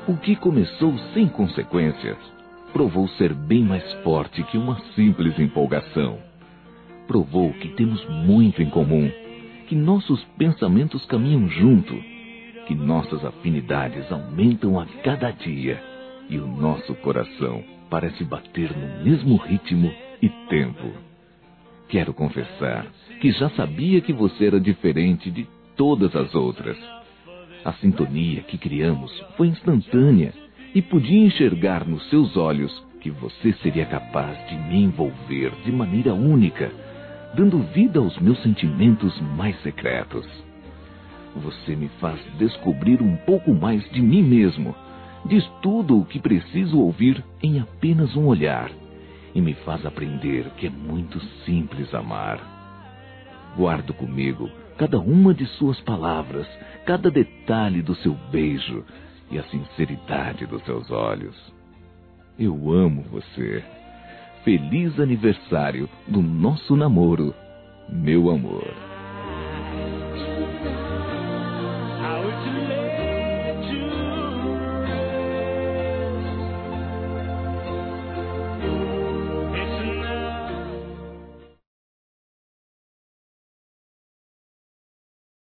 O que começou sem consequências, provou ser bem mais forte que uma simples empolgação. Provou que temos muito em comum, que nossos pensamentos caminham junto, que nossas afinidades aumentam a cada dia e o nosso coração parece bater no mesmo ritmo e tempo. Quero confessar que já sabia que você era diferente de todas as outras. A sintonia que criamos foi instantânea e podia enxergar nos seus olhos que você seria capaz de me envolver de maneira única, dando vida aos meus sentimentos mais secretos. Você me faz descobrir um pouco mais de mim mesmo, diz tudo o que preciso ouvir em apenas um olhar e me faz aprender que é muito simples amar. Guardo comigo cada uma de suas palavras, cada detalhe do seu beijo e a sinceridade dos seus olhos. Eu amo você. Feliz aniversário do nosso namoro, meu amor.